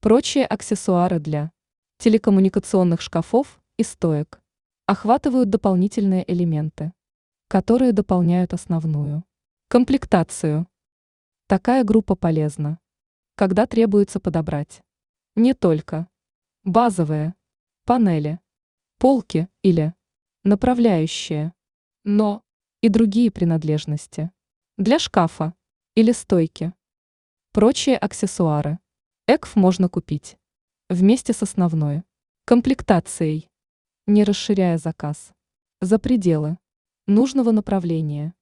Прочие аксессуары для телекоммуникационных шкафов и стоек охватывают дополнительные элементы, которые дополняют основную комплектацию. Такая группа полезна, когда требуется подобрать не только базовые панели, полки или направляющие, но и другие принадлежности для шкафа или стойки. Прочие аксессуары ЭКФ можно купить вместе с основной комплектацией, не расширяя заказ за пределы нужного направления.